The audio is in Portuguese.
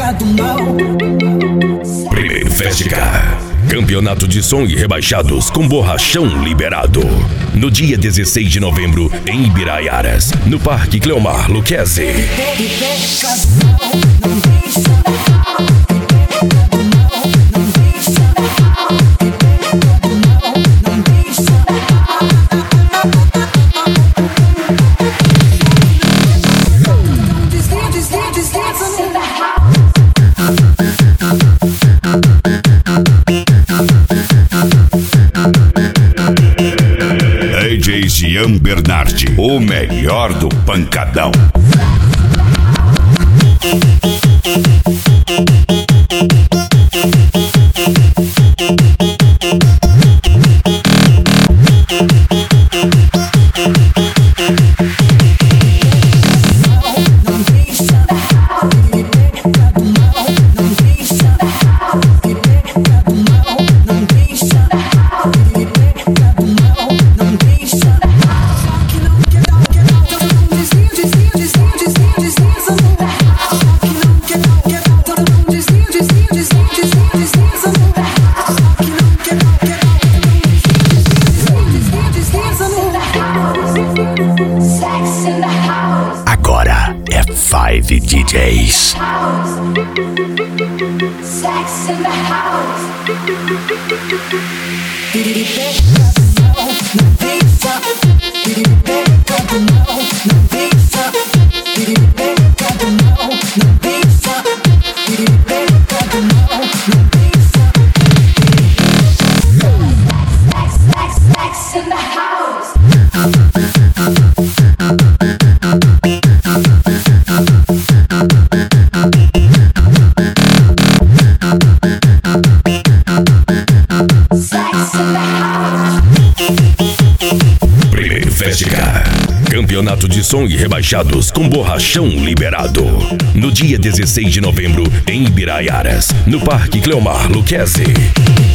Primeiro Festicar, campeonato de som e rebaixados com borrachão liberado. No dia 16 de novembro, em Ibiraiaras, no Parque Cleomar Lucchesi. DJ Gian Bernardi, o melhor do pancadão. Agora é 5 DJs. Sex in the house. Primeiro Festicar, campeonato de som e rebaixados com borrachão liberado. No dia 16 de novembro, em Ibiraiaras, no Parque Cleomar Lucchesi.